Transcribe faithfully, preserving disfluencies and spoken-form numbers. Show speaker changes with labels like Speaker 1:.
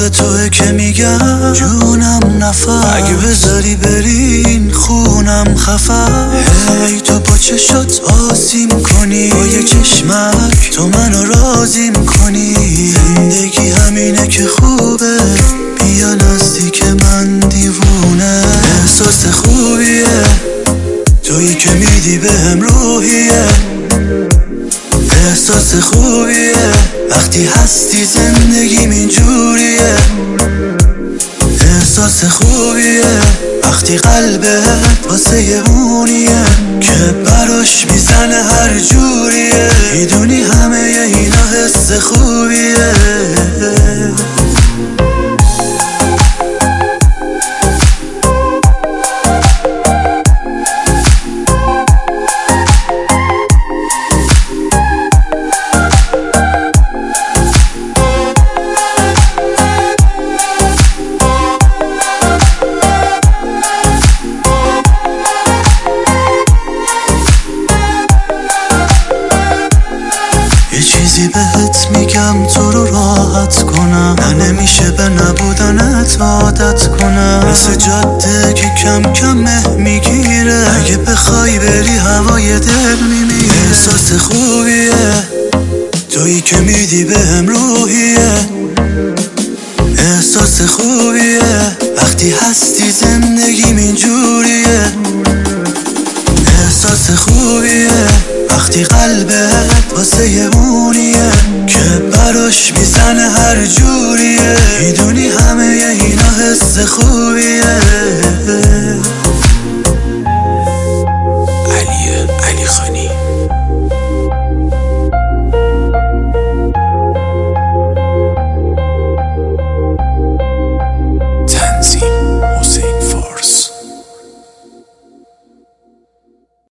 Speaker 1: توه که میگم جونم نفر، اگه بذاری برین خونم خفر. هی تو با چشات آسی میکنی، با یه چشمک تو منو راضی میکنی. زندگی همینه که خوبه، بیا نزدیک من دیوونه. احساس خوبیه تویی که میدی بهم روحیه. احساس خوبیه وقتی هستی زندگیم اینجوریه. احساس خوبیه وقتی قلبت واسه یه اونیه که براش میزنه هر جوریه. میدونی همه اینا حس خوبیه. چیزی بهت میگم تو رو راحت کنم، نه نمیشه به نبودنت عادت کنم. مثل جاده که کم کم مه میگیره، اگه بخوای بری هوای دل میمیره. احساس خوبیه تویی که میدی بهم روحیه. احساس خوبیه وقتی هستی زندگیم اینجوریه. احساس خوبیه وقتی قلبت واسه یه اونیه که براش میزنه هر جوریه. میدونی همه اینا حس خوبیه.